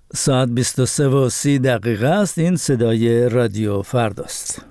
ساعت 23:30 است. این صدای رادیو فرداست.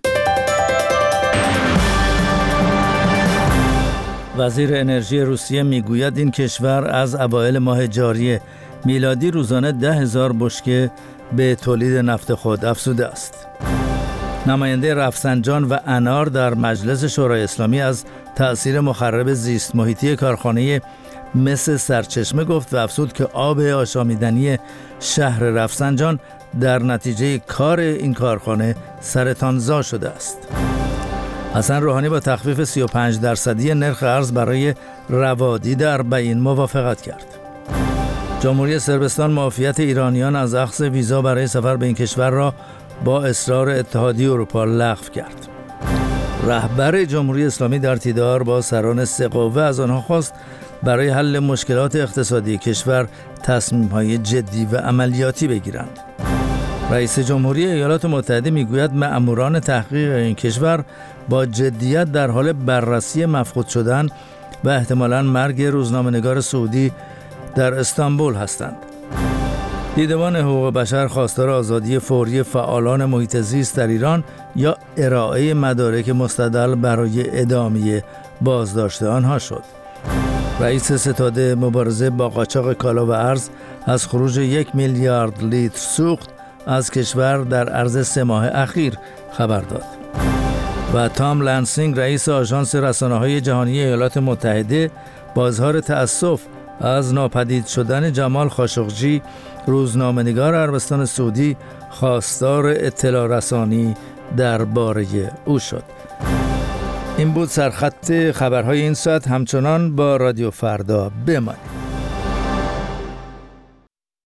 وزیر انرژی روسیه میگوید این کشور از اوایل ماه جاری میلادی روزانه 10,000 بشکه به تولید نفت خود افزوده است. نماینده رفسنجان و انار در مجلس شورای اسلامی از تأثیر مخرب زیست محیطی کارخانه مس سرچشمه گفت و افزود که آب آشامیدنی شهر رفسنجان در نتیجه کار این کارخانه سرطانزا شده است. حسن روحانی با تخفیف 35% نرخ ارز برای روادید اربعین موافقت کرد. جمهوری صربستان معافیت ایرانیان از اخذ ویزا برای سفر به این کشور را با اصرار اتحادیه اروپا لغو کرد. رهبر جمهوری اسلامی در دیدار با سران سه قوه از آنها خواست برای حل مشکلات اقتصادی کشور تصمیم‌های جدی و عملیاتی بگیرند. رئیس جمهوری ایالات متحده میگوید مأموران تحقیق این کشور با جدیت در حال بررسی مفقود شدن و احتمالاً مرگ روزنامه‌نگار سعودی در استانبول هستند. دیدبان حقوق بشر خواستار آزادی فوری فعالان محیط زیست در ایران یا ارائه مدارک مستدل برای ادامه بازداشت آنها شد. رئیس ستاد مبارزه با قاچاق کالا و ارز از خروج 1 میلیارد لیتر سوخت از کشور در عرض 3 ماه اخیر خبر داد. و تام لنسینگ رئیس آژانس رسانه‌های جهانی ایالات متحده با اظهار تأسف از ناپدید شدن جمال خاشقجی روزنامه‌نگار عربستان سعودی خواستار اطلاع رسانی درباره او شد. این بود سرخط خبرهای این ساعت. همچنان با رادیو فردا بمانید.